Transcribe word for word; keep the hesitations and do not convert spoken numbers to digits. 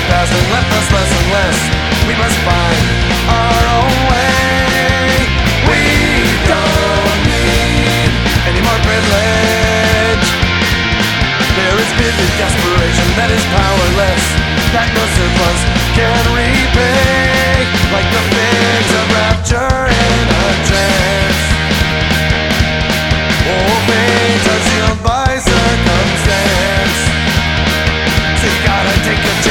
past and left us less and less. We must find our own way. We don't need any more privilege. There is vivid desperation that is powerless, that no surplus can repay. Like the figs of rapture in a trance. Oh, fates are sealed by circumstance. So you gotta take a